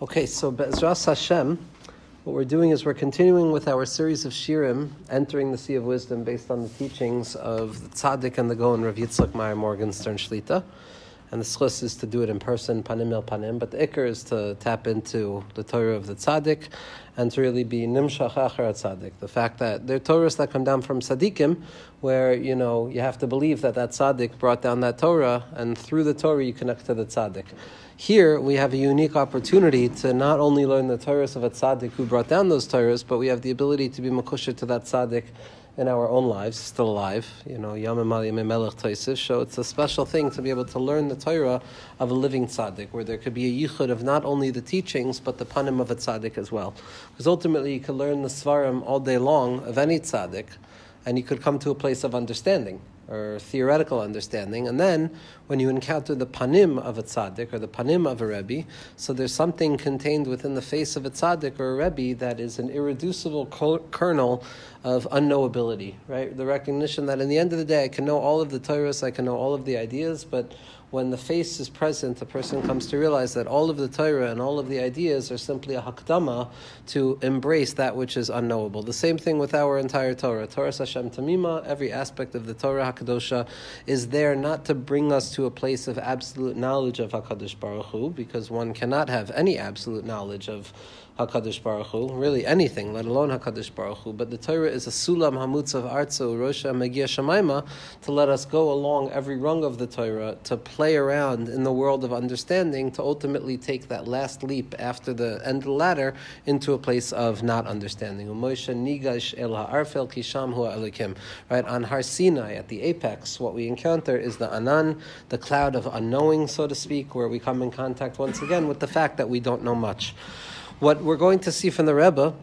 Okay, so Be'ezras Hashem, what we're doing is we're continuing with our series of shirim, entering the Sea of Wisdom based on the teachings of the Tzaddik and the Gaon Rav Yitzchak Meyer Morgenstern Shlita. And the schus is to do it in person, panim el panim, but the ikr is to tap into the Torah of the Tzaddik and to really be nimshach acher tzaddik. The fact that there are Torahs that come down from tzaddikim, where, you have to believe that tzaddik brought down that Torah, and through the Torah you connect to the tzaddik. Here we have a unique opportunity to not only learn the Torahs of a tzaddik who brought down those Torahs, but we have the ability to be makusher to that tzaddik in our own lives, still alive, Yamim al Yamim Melech Toisiv. So it's a special thing to be able to learn the Torah of a living tzaddik, where there could be a yichud of not only the teachings, but the panim of a tzaddik as well. Because ultimately you could learn the svarim all day long of any tzaddik, and you could come to a place of understanding, or theoretical understanding, and then when you encounter the panim of a tzaddik, or the panim of a rebbe, so there's something contained within the face of a tzaddik or a rebbe that is an irreducible kernel of unknowability, right? The recognition that in the end of the day I can know all of the Torahs, I can know all of the ideas, but when the face is present, a person comes to realize that all of the Torah and all of the ideas are simply a hakdama to embrace that which is unknowable. The same thing with our entire Torah. Torah Hashem Tamima, every aspect of the Torah HaKadosha is there not to bring us to a place of absolute knowledge of HaKadosh Baruch Hu, because one cannot have any absolute knowledge of HaKadosh Baruch Hu, really anything, let alone HaKadosh Baruch Hu. But the Torah is a sulam hamutzav artzo rosha megia shemaima, to let us go along every rung of the Torah, to play around in the world of understanding, to ultimately take that last leap after the end of the ladder into a place of not understanding. Moshe nigash el ha'arfel kisham hu ha'elikim. Right, on Har Sinai, at the apex, what we encounter is the anan, the cloud of unknowing, so to speak, where we come in contact once again with the fact that we don't know much. What we're going to see from the Rebbe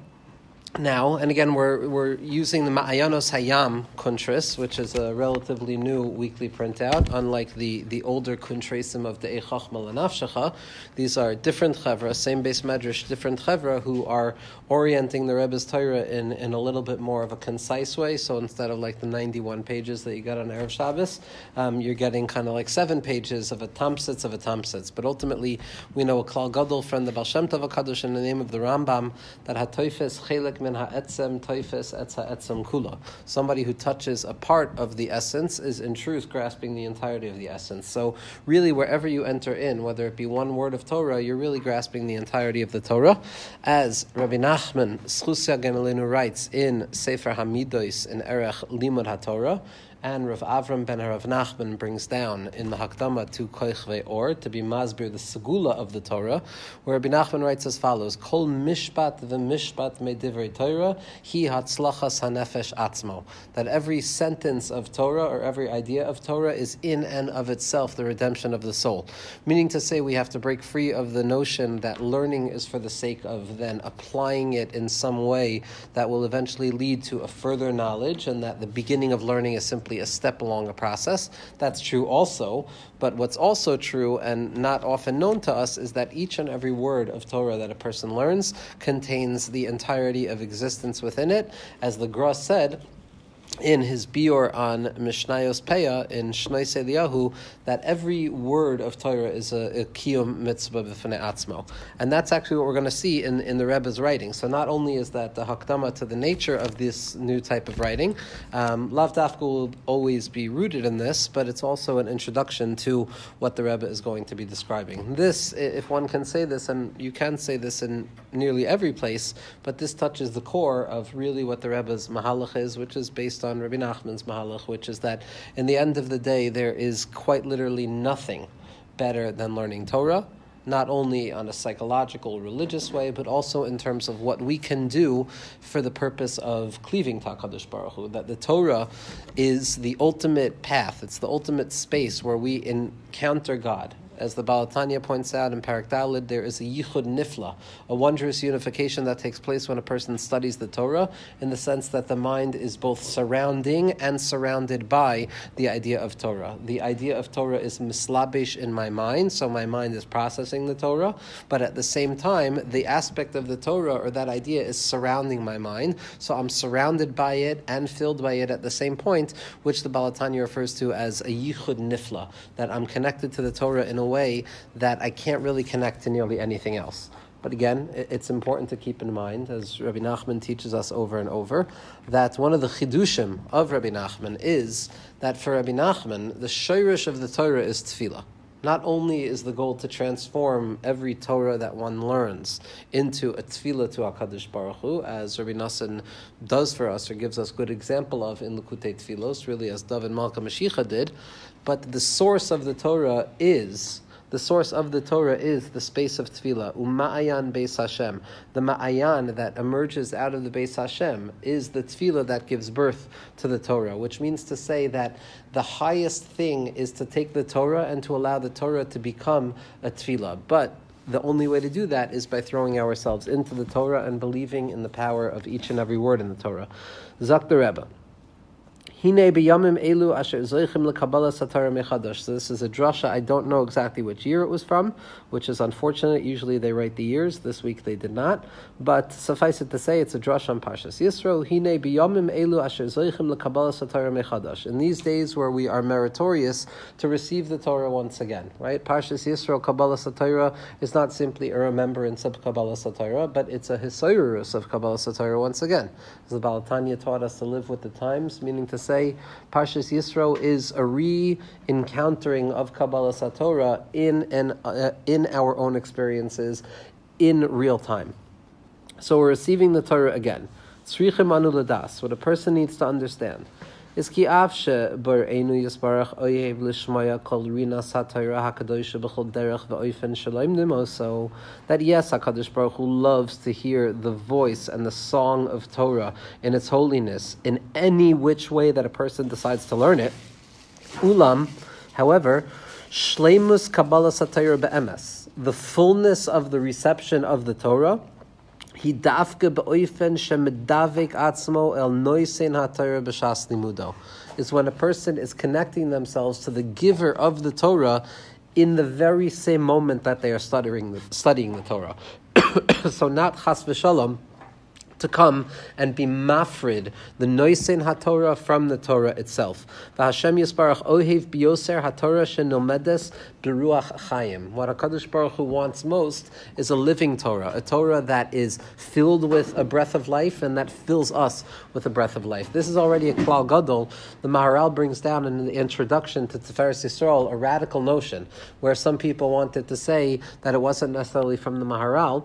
now, and again, we're using the Ma'ayanos Hayam Kuntris, which is a relatively new weekly printout, unlike the older Kuntresim of the Eichach Malanafshacha. These are different chevra, same base medrash, different chevra, who are orienting the Rebbe's Torah in a little bit more of a concise way. So instead of like the 91 pages that you got on Erev Shabbos, you're getting kind of like 7 pages of a Tamsitz. But ultimately, we know a Klal Gadol from the Baal Shem Tov HaKadosh in the name of the Rambam, that HaToifes Chelik min ha'etzem toifes etz ha'etzem kula. Somebody who touches a part of the essence is in truth grasping the entirety of the essence. So really, wherever you enter in, whether it be one word of Torah, you're really grasping the entirety of the Torah. As Rabbi Nachman Schus Yagen Aleinu writes in Sefer Hamidos in Erech Limud HaTorah, and Rav Avram ben Rav Nachman brings down in the Hakdama to Koich Ve'or, to be masbir, the segula of the Torah, where Rabbi Nachman writes as follows: Kol mishpat v'mishpat me'divrei Torah hi hatzlachas hanefesh atzmo. That every sentence of Torah, or every idea of Torah, is in and of itself the redemption of the soul. Meaning to say, we have to break free of the notion that learning is for the sake of then applying it in some way that will eventually lead to a further knowledge, and that the beginning of learning is simply a step along a process. That's true also, but what's also true and not often known to us is that each and every word of Torah that a person learns contains the entirety of existence within it. As the Gra said in his biur on Mishnayos Peah in Shnei Eliyahu, that every word of Torah is a kiyum mitzvah b'fnei atzmo. And that's actually what we're going to see in the Rebbe's writing. So not only is that the hakdama to the nature of this new type of writing, Lav Dafka will always be rooted in this, but it's also an introduction to what the Rebbe is going to be describing. This, if one can say this, and you can say this in nearly every place, but this touches the core of really what the Rebbe's mahalach is, which is based on Rabbi Nachman's mahalach, which is that in the end of the day, there is quite literally nothing better than learning Torah, not only on a psychological, religious way, but also in terms of what we can do for the purpose of cleaving to HaKadosh Baruch Hu. That the Torah is the ultimate path, it's the ultimate space where we encounter God. As the Baal Tanya points out in Parak Daled, there is a yichud nifla, a wondrous unification that takes place when a person studies the Torah, in the sense that the mind is both surrounding and surrounded by the idea of Torah. The idea of Torah is mislabish in my mind, so my mind is processing the Torah, but at the same time, the aspect of the Torah, or that idea, is surrounding my mind, so I'm surrounded by it and filled by it at the same point, which the Baal Tanya refers to as a yichud nifla, that I'm connected to the Torah in a way that I can't really connect to nearly anything else. But again, it's important to keep in mind, as Rabbi Nachman teaches us over and over, that one of the chidushim of Rabbi Nachman is that for Rabbi Nachman, the shayrish of the Torah is tefillah. Not only is the goal to transform every Torah that one learns into a tefillah to HaKadosh Baruch Hu, as Rabbi Nassan does for us, or gives us good example of in Likutei Tfilos, really as David Malka Mashiach did, but the source of the Torah is the space of tefillah. U'ma'ayan Beis Hashem. The ma'ayan that emerges out of the Beis Hashem is the tefillah that gives birth to the Torah, which means to say that the highest thing is to take the Torah and to allow the Torah to become a tefillah. But the only way to do that is by throwing ourselves into the Torah and believing in the power of each and every word in the Torah. Zak the Rebbe. So this is a drasha. I don't know exactly which year it was from, which is unfortunate. Usually they write the years. This week they did not. But suffice it to say, it's a drasha on Parshas Yisro. In these days where we are meritorious to receive the Torah once again, right? Parshas Yisro, Kabbalah Satorah is not simply a remembrance of Kabbalah Satorah, but it's a hisayrus of Kabbalah Satorah once again. As the Baal Tanya taught us to live with the times, meaning to say, Parshas Yisro is a re-encountering of Kabbalah Satorah in our own experiences in real time. So we're receiving the Torah again. Tzrichim anu ladas. What a person needs to understand is ki avshe bar einu yisbarach oyev lishmaya kol rina satayra hakadosh b'chol derech v'oifen shalom nimo. So that yes, Hakadosh Baruch Hu loves to hear the voice and the song of Torah in its holiness in any which way that a person decides to learn it. Ulam, however, shleimus kabbalah satayra be'emes, the fullness of the reception of the Torah, he dafke beoifen shemedavik atzmo el noisen haTorah b'shas limudo, is when a person is connecting themselves to the giver of the Torah in the very same moment that they are studying the Torah. So not chas v'shalom to come and be mafrid the noisen haTorah from the Torah itself. V'Hashem Yisbarach ohev biyoser haTorah shenomedes b'ruach chayim. What HaKadosh Baruch Hu wants most is a living Torah, a Torah that is filled with a breath of life and that fills us with a breath of life. This is already a klal gadol. The Maharal brings down in the introduction to Tiferes Yisrael a radical notion, where some people wanted to say that it wasn't necessarily from the Maharal,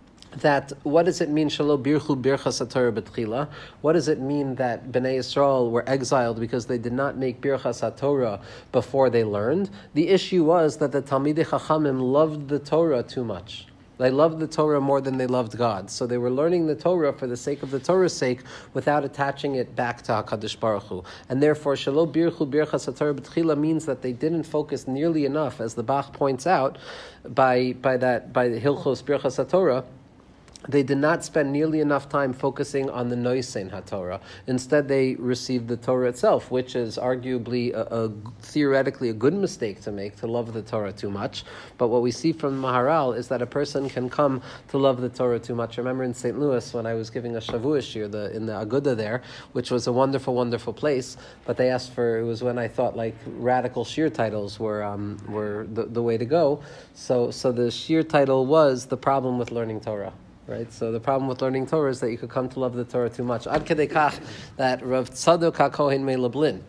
that what does it mean shelo birchu birchas haTorah b'tchila? What does it mean that Bnei Yisrael were exiled because they did not make birchas haTorah before they learned? The issue was that the Talmidei Chachamim loved the Torah too much. They loved the Torah more than they loved God. So they were learning the Torah for the sake of the Torah's sake without attaching it back to HaKadosh Baruch Hu. And therefore, Shelo Birchu Birchas HaTorah B'tchila means that they didn't focus nearly enough, as the Bach points out, by the Hilchos Birchas HaTorah. They did not spend nearly enough time focusing on the Noisen HaTorah. Instead, they received the Torah itself, which is arguably theoretically a good mistake to make, to love the Torah too much. But what we see from Maharal is that a person can come to love the Torah too much. I remember in St. Louis when I was giving a Shavuot shir in the Aguda there, which was a wonderful, wonderful place. But they asked for, it was when I thought like radical shir titles were the way to go. So the shir title was The Problem with Learning Torah. Right, so the problem with learning Torah is that you could come to love the Torah too much. Ad kedei kach that Rav Tzadok HaKohen Me'Lublin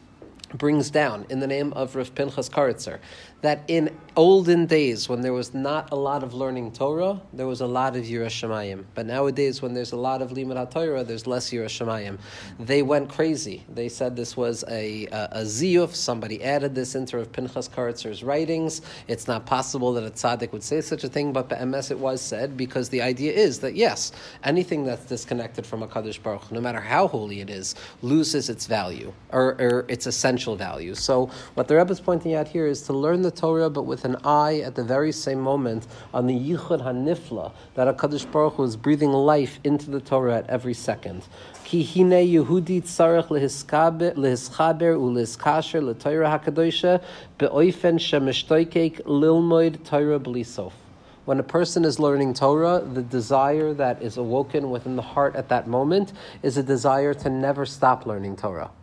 brings down in the name of Rav Pinchas Karitzer that in olden days when there was not a lot of learning Torah, there was a lot of Yiras Shamayim. But nowadays when there's a lot of Limud HaTorah, there's less Yiras Shamayim. They went crazy. They said this was a ziyuf. Somebody added this into Rav Pinchas Karitzer's writings. It's not possible that a tzaddik would say such a thing, but be'emes it was said, because the idea is that yes, anything that's disconnected from HaKadosh Baruch Hu, no matter how holy it is, loses its value, or its essential value. So what the Rebbe is pointing out here is to learn the Torah, but with an eye at the very same moment on the Yichud HaNifla, that HaKadosh Baruch Hu is breathing life into the Torah at every second. Ki hine Yehudi tzarech lehischaber ulehiskasher leTorah HaKadosha be'oifen shemishtoikek lilmoid Torah b'li sof. When a person is learning Torah, the desire that is awoken within the heart at that moment is a desire to never stop learning Torah.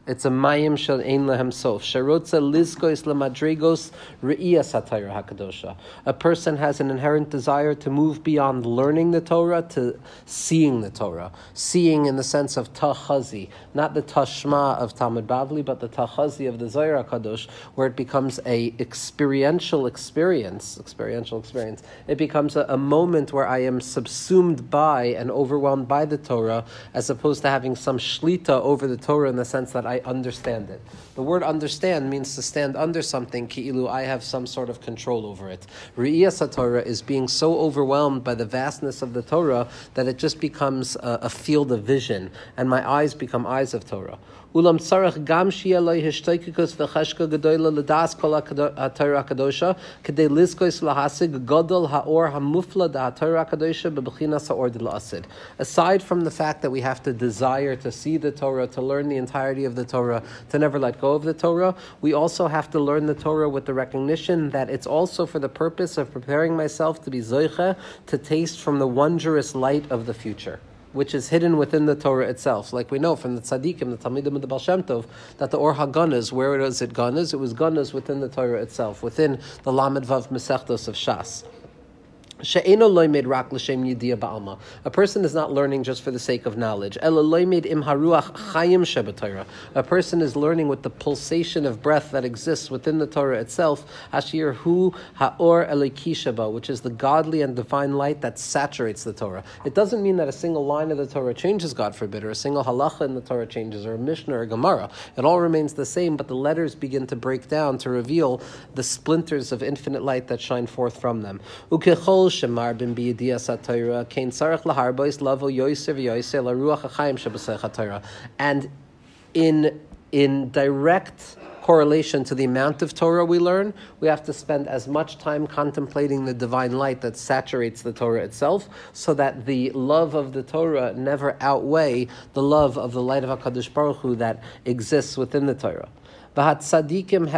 It's a mayim shel ein lehem sof. Sherotza lizkois lemadregos re'iyas haTorah hakadosha. A person has an inherent desire to move beyond learning the Torah to seeing the Torah. Seeing in the sense of tachazi, not the tashma of Talmud Bavli, but the tachazi of the Zohar HaKadosh, where it becomes a experiential experience. It becomes a moment where I am subsumed by and overwhelmed by the Torah, as opposed to having some shlita over the Torah in the sense that I understand it. The word understand means to stand under something, ki'ilu I have some sort of control over it. Re'iyas HaTorah is being so overwhelmed by the vastness of the Torah that it just becomes a field of vision, and my eyes become eyes of Torah. Ulam tzarech gam shia loy hishtoikikus v'cheshka gedoyla l'das kol ha-Torah HaKadosha k'dei lizkois lahasig godol ha'or hamufla da ha-Torah HaKadosha b'b'chinas ha'or de la'asid. Aside from the fact that we have to desire to see the Torah, to learn the entirety of the Torah, to never let go of the Torah, we also have to learn the Torah with the recognition that it's also for the purpose of preparing myself to be zoiche, to taste from the wondrous light of the future, which is hidden within the Torah itself. Like we know from the tzaddikim, the talmidim of the Baal Shem Tov, that the Or HaGanaz, where was it Ganaz? It was Ganaz within the Torah itself, within the Lamed Vav Mesechtos of Shas. A person is not learning just for the sake of knowledge. A person is learning with the pulsation of breath that exists within the Torah itself, which is the godly and divine light that saturates the Torah. It doesn't mean that a single line of the Torah changes, God forbid, or a single halacha in the Torah changes, or a Mishnah or a Gemara. It all remains the same, but the letters begin to break down to reveal the splinters of infinite light that shine forth from them. Shemar bin biyadiyas haTorah kein tzarich laharbois lavo yoser v'yoser laruach hachayim shebasech haTorah. And in direct correlation to the amount of Torah we learn, we have to spend as much time contemplating the divine light that saturates the Torah itself, so that the love of the Torah never outweigh the love of the light of HaKadosh Baruch Hu that exists within the Torah. The tzaddikim,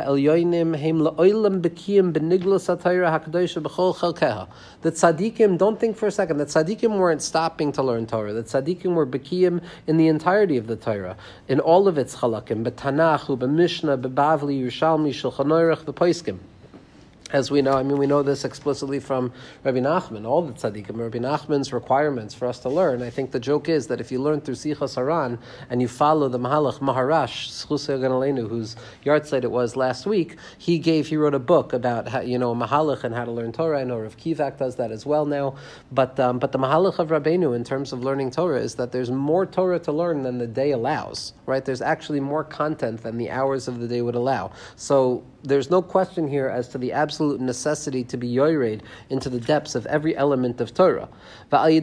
don't think for a second, the tzaddikim weren't stopping to learn Torah. The tzaddikim were bekiyim in the entirety of the Torah, in all of its chalakim, b'tanach, b'mishnah, b'bavli, Yerushalmi, Shulchan Aruch, b'poiskim. As we know, we know this explicitly from Rabbi Nachman, all the tzaddikim, Rabbi Nachman's requirements for us to learn. I think the joke is that if you learn through Sichas Haran and you follow the Mahalach Maharash, Zchus Yagan Aleinu, whose yahrzeit it was last week, he wrote a book about how, Mahalach and how to learn Torah. I know Rav Kivak does that as well now. But the Mahalach of Rabbeinu in terms of learning Torah is that there's more Torah to learn than the day allows, right? There's actually more content than the hours of the day would allow. So there's no question here as to the absolute necessity to be yored into the depths of every element of Torah. And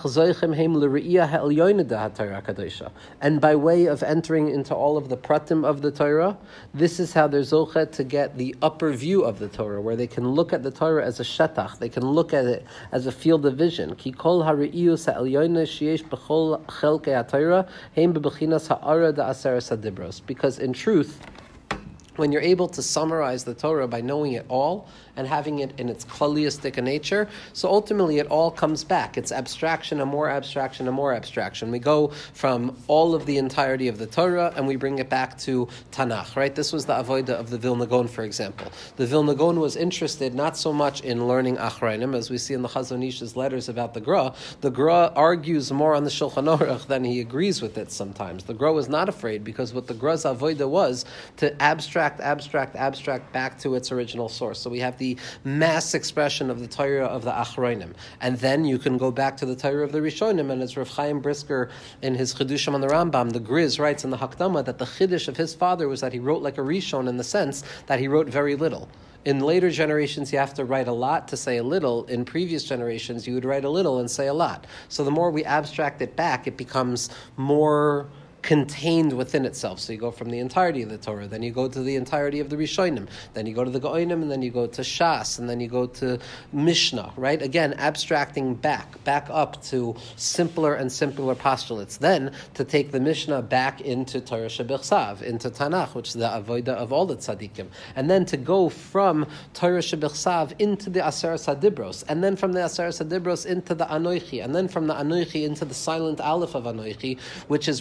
by way of entering into all of the pratim of the Torah, this is how they're zochet to get the upper view of the Torah, where they can look at the Torah as a shetach, they can look at it as a field of vision. Because in truth, when you're able to summarize the Torah by knowing it all and having it in its klaliistic nature, so ultimately it all comes back. It's abstraction and more abstraction and more abstraction. We go from all of the entirety of the Torah and we bring it back to Tanakh, right? This was the avodah of the Vilna Gaon, for example. The Vilna Gaon was interested not so much in learning Achrayim, as we see in the Chazon Ish's letters about the Gra. The Gra argues more on the Shulchan Aruch than he agrees with it sometimes. The Gra was not afraid, because what the Gra's avodah was to abstract back to its original source. So we have the mass expression of the Torah of the Achronim, and then you can go back to the Torah of the Rishonim. And as Rav Chaim Brisker in his Chidushim on the Rambam, the Griz writes in the Hakdama that the Chiddush of his father was that he wrote like a Rishon, in the sense that he wrote very little. In later generations, you have to write a lot to say a little. In previous generations, you would write a little and say a lot. So the more we abstract it back, it becomes more contained within itself. So you go from the entirety of the Torah, then you go to the entirety of the Rishonim, then you go to the Gaonim, and then you go to Shas, and then you go to Mishnah, right? Again, abstracting back up to simpler and simpler postulates. Then to take the Mishnah back into Torah Shebichsav, into Tanakh, which is the avodah of all the tzaddikim. And then to go from Torah Shebichsav into the Aseres HaDibros, and then from the Aseres HaDibros into the Anoichi, and then from the Anoichi into the silent Aleph of Anoichi, which is really the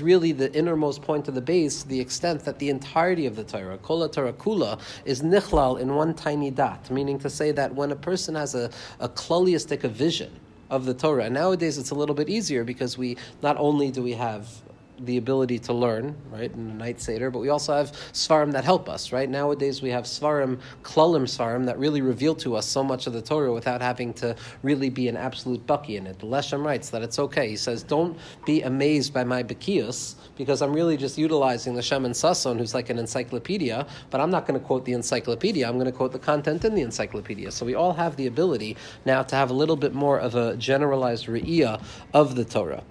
the innermost point of the base to the extent that the entirety of the Torah, Kol Torah Kula, is nichlal in one tiny dot, meaning to say that when a person has a klaliistic vision of the Torah, and nowadays it's a little bit easier because we not only do we have the ability to learn, right, in the night Seder, but we also have Svarim that help us, right? Nowadays we have Svarim, Klalim Svarim, that really reveal to us so much of the Torah without having to really be an absolute bucky in it. The Leshem writes that it's okay. He says, don't be amazed by my Bekius, because I'm really just utilizing the Shem and Sasson, who's like an encyclopedia, but I'm not going to quote the encyclopedia, I'm going to quote the content in the encyclopedia. So we all have the ability now to have a little bit more of a generalized re'iyah of the Torah.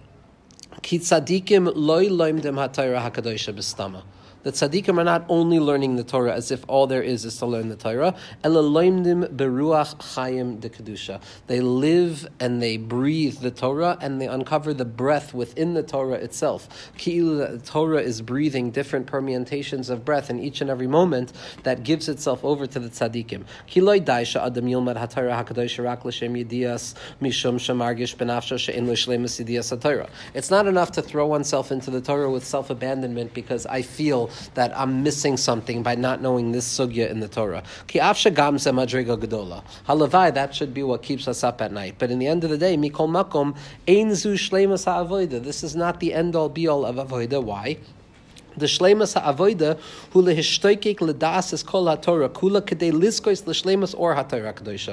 Ki tzadikim loy loimdim ha-Torah ha-kadosha b'stama. The tzaddikim are not only learning the Torah as if all there is to learn the Torah. Ela loimdim beruach chayim de kedusha. They live and they breathe the Torah, and they uncover the breath within the Torah itself. Ki'ilu, the Torah is breathing different permutations of breath in each and every moment that gives itself over to the tzaddikim. Ki loy daisha adam yilmad ha-Torah hakadosha rak l'shem yedias mishum shemargish benafsho she'en lo shleimus yedias ha-Torah. It's not enough to throw oneself into the Torah with self-abandonment because I feel that I'm missing something by not knowing this sugya in the Torah. Ki afsha gamze madrega gedola. Halavai, that should be what keeps us up at night. But in the end of the day, mikol makom ein zu shleimus ha'avoida. This is not the end all be all of avoida. Why? The shleimus ha'avoida hu lehishtoikek ledas es kol ha'Torah kula kedei liskois l'shleimus or ha'Torah kadosha.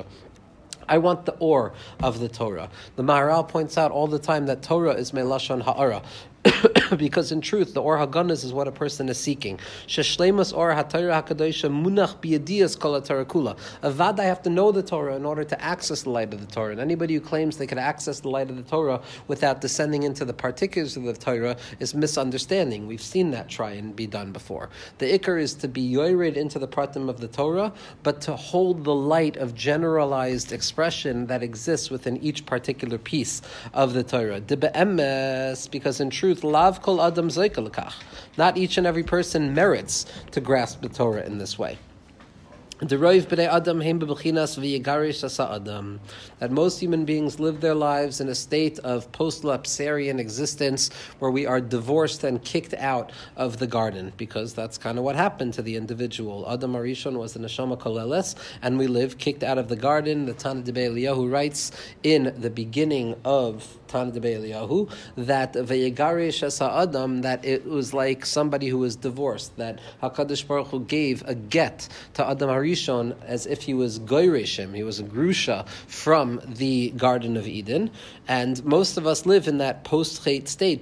I want the or of the Torah. The Maharal points out all the time that Torah is melashon ha'ara. Because in truth, the Or HaGanas is what a person is seeking. Sheshleimus Or HaTorah HaKadoshah Munach Biyadiyas Kol HaTorah Kula. Avad, I have to know the Torah in order to access the light of the Torah. And anybody who claims they could access the light of the Torah without descending into the particulars of the Torah is misunderstanding. We've seen that try and be done before. The Iker is to be yored into the pratim of the Torah, but to hold the light of generalized expression that exists within each particular piece of the Torah. Because in truth, lav kol adam zoyka lekach. Not each and every person merits to grasp the Torah in this way. That most human beings live their lives in a state of post-lapsarian existence where we are divorced and kicked out of the garden, because that's kind of what happened to the individual. Adam Arishon was the neshama koleles, and we live kicked out of the garden. The Tana Debei Eliyahu writes in the beginning of Tana Debei Eliyahu that v'yegarish asa Adam, that it was like somebody who was divorced, that HaKadosh Baruch Hu gave a get to Adam Arishon as if he was goyrishim, he was a grusha from the Garden of Eden, and most of us live in that post-chet state.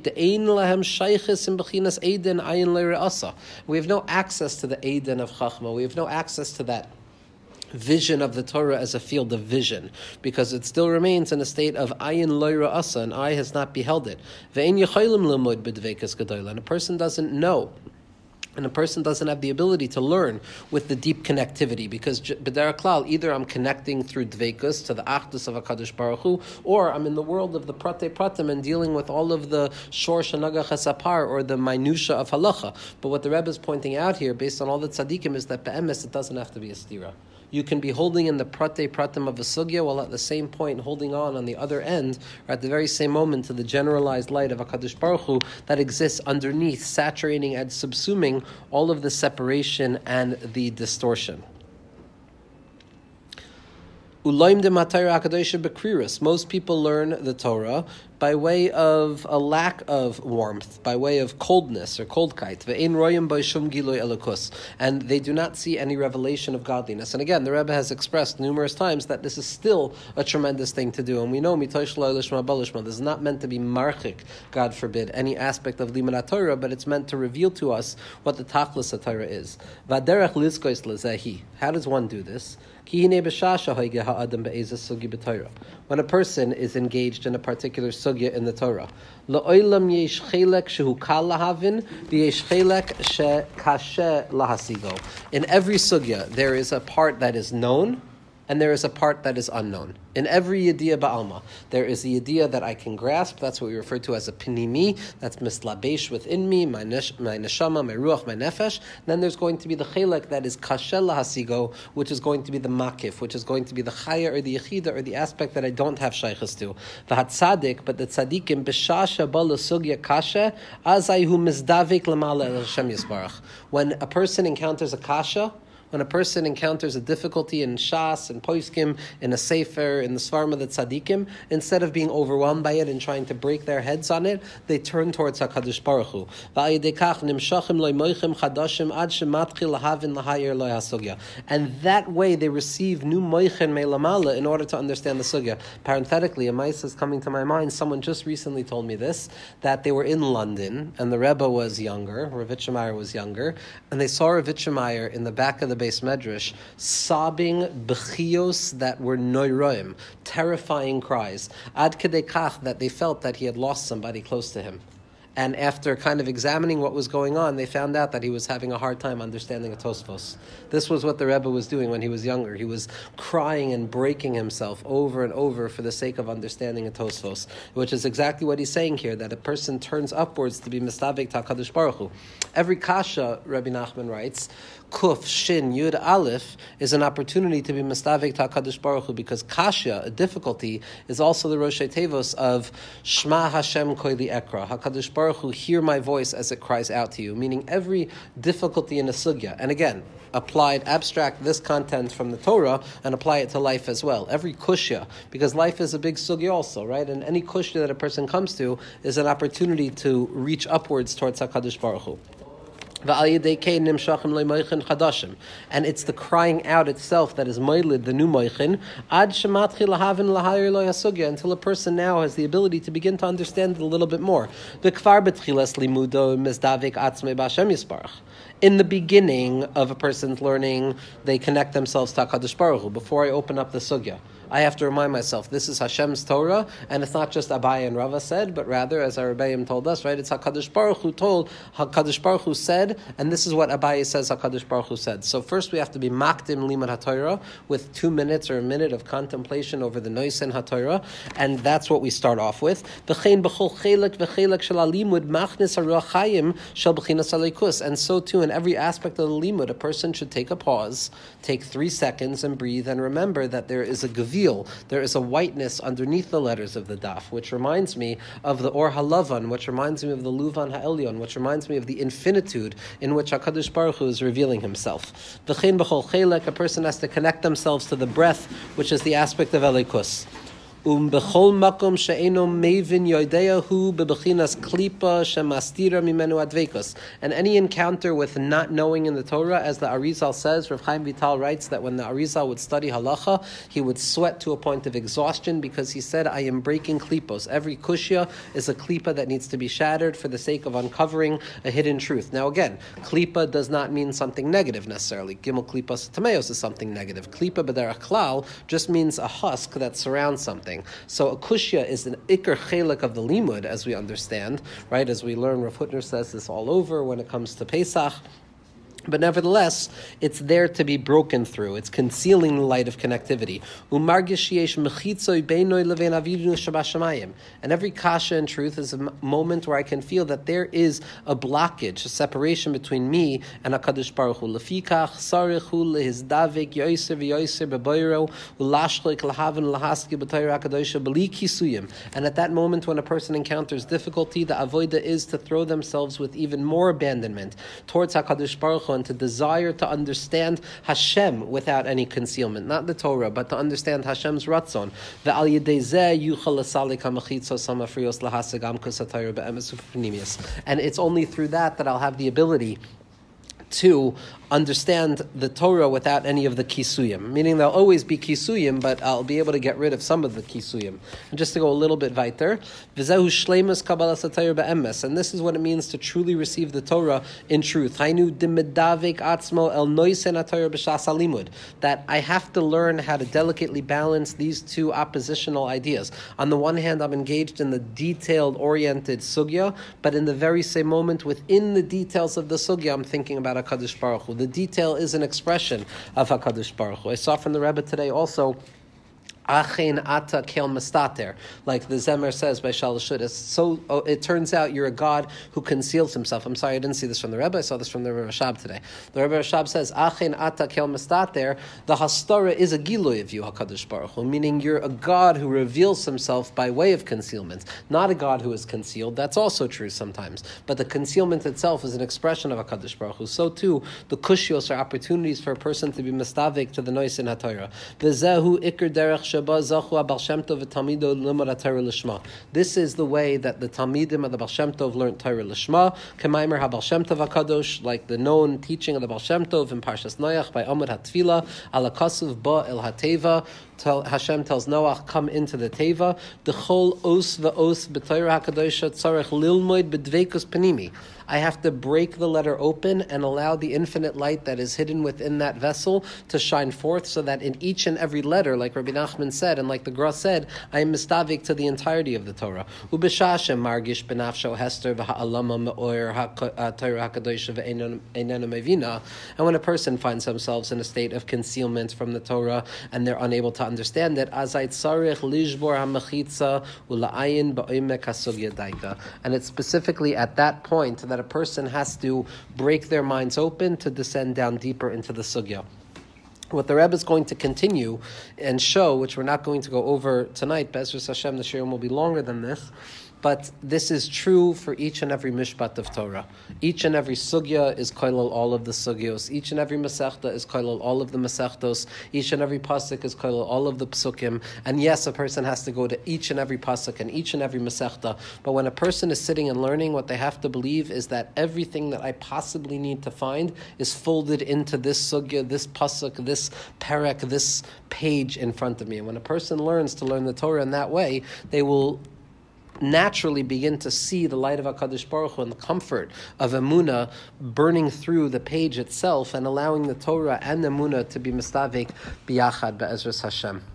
We have no access to the Eden of Chachma. We have no access to that vision of the Torah as a field of vision, because it still remains in a state of ayin loira asa, and eye has not beheld it. And a person doesn't know, and a person doesn't have the ability to learn with the deep connectivity, because b'derech klal, either I'm connecting through dveikus to the achdus of HaKadosh Baruch Hu, or I'm in the world of the prate pratim and dealing with all of the shor shanagach hasapar, or the minutia of halacha. But what the Rebbe is pointing out here, based on all the tzaddikim, is that be'emes, it doesn't have to be a stira. You can be holding in the prate pratim of a sugya while at the same point holding on the other end, or at the very same moment, to the generalized light of HaKadosh Baruch Hu that exists underneath, saturating and subsuming all of the separation and the distortion. Most people learn the Torah by way of a lack of warmth, by way of coldness or coldkeit. And they do not see any revelation of godliness. And again, the Rebbe has expressed numerous times that this is still a tremendous thing to do. And we know this is not meant to be marchik, God forbid, any aspect of Limud Torah, but it's meant to reveal to us what the tachlis of Torah is. How does one do this? When a person is engaged in a particular sugya in the Torah, in every sugya there is a part that is known and there is a part that is unknown. In every Yediyah Ba'alma, there is a Yediyah that I can grasp. That's what we refer to as a Pinimi. That's mislabesh within me, my neshama, my ruach, my nefesh. Then there's going to be the Chelek that is Kashel Hasigo, which is going to be the Makif, which is going to be the Chaya or the Yechida or the aspect that I don't have Shaykhs to. V'hat Tzadik, but the Tzadikim, B'shasha Bala Sugya Kasha, Azayhu Mizdavik Lamala El Hashem Yisbarach. When a person encounters a Kasha, when a person encounters a difficulty in Shas, in Poiskim, in a Sefer, in the Svarma, the Tzadikim, instead of being overwhelmed by it and trying to break their heads on it, they turn towards HaKadosh Baruch Hu. And that way they receive new moichen me'lamala in order to understand the sugya. Parenthetically, a mice is coming to my mind. Someone just recently told me this, that they were in London, and the Rebbe was younger, Rav Itchemeyer was younger, and they saw Rav Itchemeyer in the back of the Beis Medrash sobbing b'chiyos that were noiroim, terrifying cries, ad kedei kach that they felt that he had lost somebody close to him. And after kind of examining what was going on, they found out that he was having a hard time understanding a Tosfos. This was what the Rebbe was doing when he was younger. He was crying and breaking himself over and over for the sake of understanding a Tosfos, which is exactly what he's saying here, that a person turns upwards to be mistabek HaKadosh Baruch Hu. Every kasha, Rabbi Nachman writes, Kuf, Shin, Yud, Aleph, is an opportunity to be mistavik HaKadosh Baruch Hu, because kasha, a difficulty, is also the Rosh Tevos of Shema Hashem Koili Ekra. HaKadosh Baruch Hu, hear my voice as it cries out to you, meaning every difficulty in a sugya. And again, abstract this content from the Torah and apply it to life as well. Every kushya, because life is a big sugya also, right? And any kushya that a person comes to is an opportunity to reach upwards towards HaKadosh Baruch Hu. And it's the crying out itself that is moilid, the new moichin, until a person now has the ability to begin to understand it a little bit more. In the beginning of a person's learning, they connect themselves to HaKadosh Baruch Hu. Before I open up the sugya, I have to remind myself, this is Hashem's Torah, and it's not just Abai and Rava said, but rather, as our Rebbeim told us, right, it's HaKadosh Baruch Hu told, HaKadosh Baruch Hu said, and this is what Abai says HaKadosh Baruch Hu said. So first we have to be makdim limud HaTorah, with 2 minutes or a minute of contemplation over the Noisen HaTorah, and that's what we start off with. And so too, in every aspect of the limud, a person should take a pause, take 3 seconds and breathe, and remember that there is a gevil, there is a whiteness underneath the letters of the daf, which reminds me of the Or HaLavan, which reminds me of the Luvan HaElyon, which reminds me of the infinitude in which HaKadosh Baruch Hu is revealing himself. V'chein b'chol chelek, a person has to connect themselves to the breath, which is the aspect of Elikus. Bechol makom she'eno mevin yodeyahu bebechinas klipa shemastira mimenu advekos. And any encounter with not knowing in the Torah, as the Arizal says, Rav Chaim Vital writes that when the Arizal would study halacha, he would sweat to a point of exhaustion because he said, I am breaking klipos. Every kushya is a klipa that needs to be shattered for the sake of uncovering a hidden truth. Now again, klipa does not mean something negative necessarily. Gimel klipas tameos is something negative. Klipa b'derech klal just means a husk that surrounds something. So a kushya is an ikar chelik of the limud, as we understand, right? As we learn, Rav Hutner says this all over when it comes to Pesach. But nevertheless, it's there to be broken through. It's concealing the light of connectivity. And every kasha in truth is a moment where I can feel that there is a blockage, a separation between me and HaKadosh Baruch Hu. And at that moment when a person encounters difficulty, the avodah is to throw themselves with even more abandonment towards HaKadosh Baruch Hu, and to desire to understand Hashem without any concealment, not the Torah, but to understand Hashem's ratzon. And it's only through that I'll have the ability to understand the Torah without any of the kisuyim, meaning there'll always be kisuyim, but I'll be able to get rid of some of the kisuyim. And just to go a little bit weiter, v'zehu shleimus kabbalas haTorah be'emes, and this is what it means to truly receive the Torah in truth. Hainu dimedavik atzmo el noisen haTorah b'shas halimud, that I have to learn how to delicately balance these two oppositional ideas. On the one hand, I'm engaged in the detailed, oriented sugya, but in the very same moment, within the details of the sugya, I'm thinking about HaKadosh Baruch Hu. The detail is an expression of HaKadosh Baruch Hu. I saw from the Rebbe today also, Achen ata kel mastater, like the Zemer says by Shalosh Shudas. So it turns out you're a God who conceals himself. I'm sorry, I didn't see this from the Rebbe. I saw this from the Rebbe Rashab today. The Rebbe Rashab says, Achen ata kel mastater, the hastara is a giloy of you, HaKadosh Baruch Hu, meaning you're a God who reveals himself by way of concealment, not a God who is concealed. That's also true sometimes. But the concealment itself is an expression of HaKadosh Baruch Hu. So too, the kushios are opportunities for a person to be mistavik to the nois in HaTorah. V'zehu ikr derech. This is the way that the Talmidim of the Baal Shem Tov learned Torah Lishma. K'maimer HaBaal Shem Tov HaKadosh, like the known teaching of the Baal Shem Tov in Parshas Noach by Amud HaTfila, Ala Kasuv Ba El HaTeva. Hashem tells Noach, come into the Teva. D'chol os v'os b'Torah HaKadosha tzarech lilmoid b'dveikus panimi. I have to break the letter open and allow the infinite light that is hidden within that vessel to shine forth, so that in each and every letter, like Rabbi Nachman said, and like the Gra said, I am mistavik to the entirety of the Torah. Ubeshashem margish benafsho hester v'ha'alama me'or ha'Torah HaKadosha v'einenu mevina. And when a person finds themselves in a state of concealment from the Torah and they're unable to understand it, azay tzarich lishbor ha'mechitza ula'ayin ba'omek hasugya daika. And it's specifically at that point that a person has to break their minds open to descend down deeper into the sugya. What the Rebbe is going to continue and show, which we're not going to go over tonight, Be'ezras Hashem, the shiurim will be longer than this, but this is true for each and every mishpat of Torah. Each and every sugya is koilel all of the sugyos. Each and every masechta is koilel all of the masechtos. Each and every pasuk is koilel all of the psukim. And yes, a person has to go to each and every pasuk and each and every masechta. But when a person is sitting and learning, what they have to believe is that everything that I possibly need to find is folded into this sugya, this pasuk, this perek, this page in front of me. And when a person learns to learn the Torah in that way, they will naturally begin to see the light of HaKadosh Baruch Hu and the comfort of Emunah burning through the page itself and allowing the Torah and Emunah to be mistavik biyachad be'ezras Hashem.